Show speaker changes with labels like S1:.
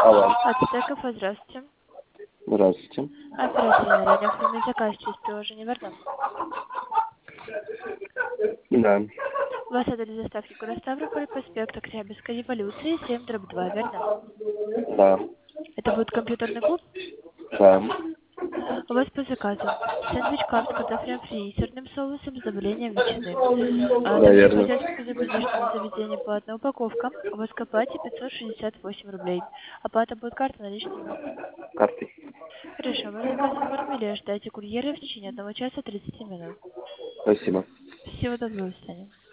S1: Алло.
S2: Ацтеков, здравствуйте.
S1: Здравствуйте.
S2: Оператор номера, необходимый заказ через приложение Вердан.
S1: Да.
S2: У вас адрес доставки город Ставрополь, проспект Октябрьской революции, 7/2, верно?
S1: Да.
S2: Это будет компьютерный клуб?
S1: Да.
S2: У вас по заказу сэндвич кап с картофелем фри, сырным соусом с добавлением ветчины. Также
S1: Наверное.
S2: хотелось бы предупредить, что на заведение платная упаковка. У вас к оплате 568 рублей. Оплата будет картой наличными.
S1: Картой.
S2: Хорошо, вы заказ оформили, ожидайте курьера в течение 1 часа 30 минут.
S1: Спасибо.
S2: Всего доброго, до свидания.